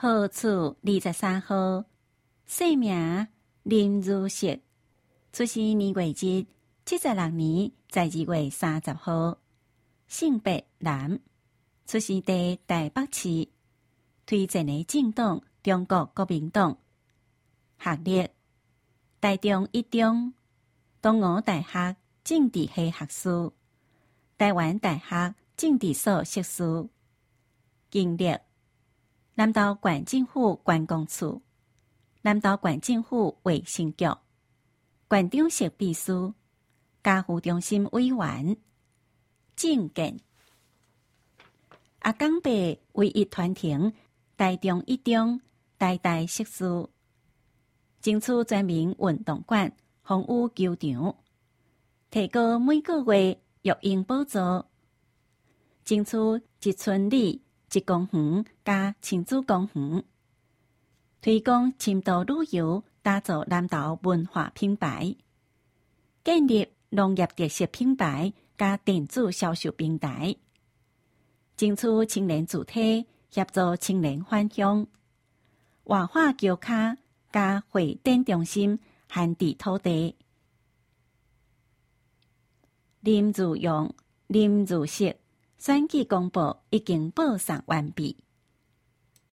号处23號，姓名林如石，出生年月日76年12月30號，性別男，出生地台北市，推薦的政黨中國國民黨，學歷台中一中、東吳大學政治系學士、台灣大學政治所碩士，經歷南投縣政府觀光處、南投縣政府衛生局、縣長室秘書、家扶中心委員、政見。阿公爸為一團庭台中一中台大碩士，爭取全民運動館風雨球場，提高每個月育嬰補助，爭取一村里一公園加親子公園，推廣深度旅遊，打造南投文化品牌，建立農業特色品牌加電子銷售平台，爭取青年主體，協助青年返鄉，活化橋腳加會展中心閒置土地。林如陽、林如石選舉公報已經報送完畢。